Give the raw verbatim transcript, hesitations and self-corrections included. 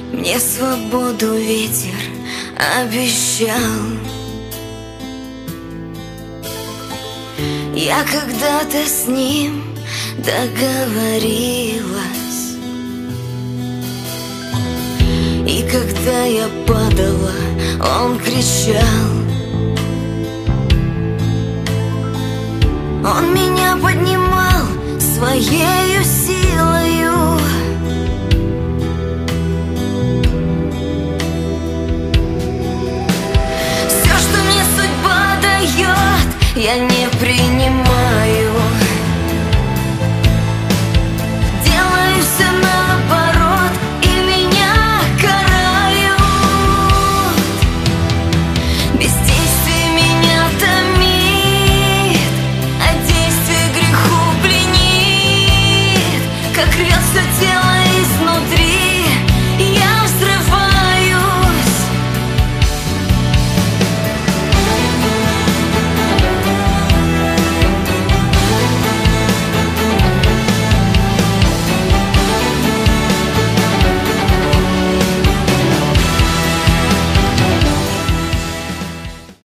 Мне свободу ветер обещал. Я когда-то с ним договорилась, и когда я падала, он кричал. Он меня поднимал своей